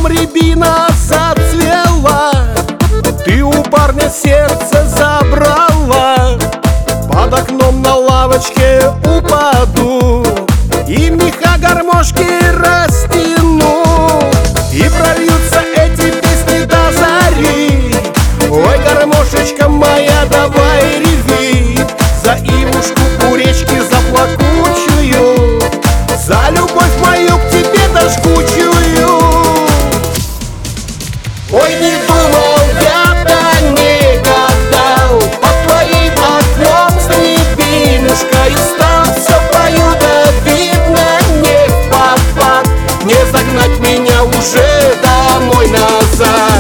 летом рябина зацвела, ты у парня сердце забрала. Под окном на лавочке упаду и меха гармошки растяну, и прольются эти песни до зари. Ой, гармошечка моя, давай реви за Ивушку у речки, за плакучую, за любовь мою к тебе да жгучую. Ой, не думал я, да не гадал, под твоим окном с рябинушкой стал. Все пою, да видно не в попад, не загнать меня уже домой назад.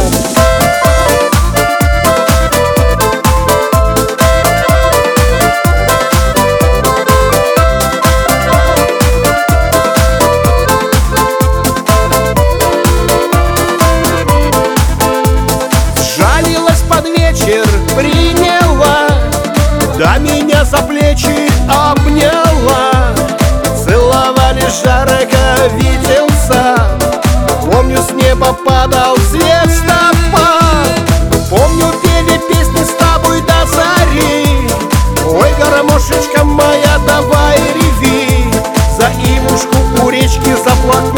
Под вечер приняла, да меня за плечи обняла. Целовали жарко, виделся, помню, с неба падал звездопад. Помню, пели песни с тобой до зари. Ой, гармошечка моя, давай реви за Ивушку у речки, за плакучую.